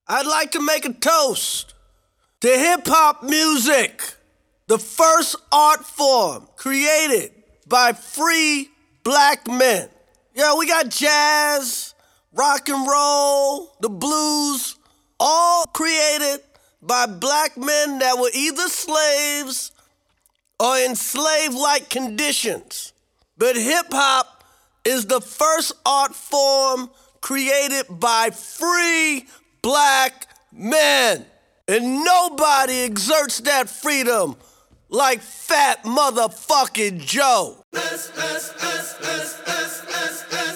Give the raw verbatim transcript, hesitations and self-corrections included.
I'd like to make a toast to hip-hop music, the first art form created by free black men. Yeah, we got jazz, rock and roll, the blues, all created by black men that were either slaves or in slave-like conditions. But hip-hop is the first art form created by free black men. And nobody exerts that freedom like fat motherfucking Joe. S, S, S, S, S, S, S.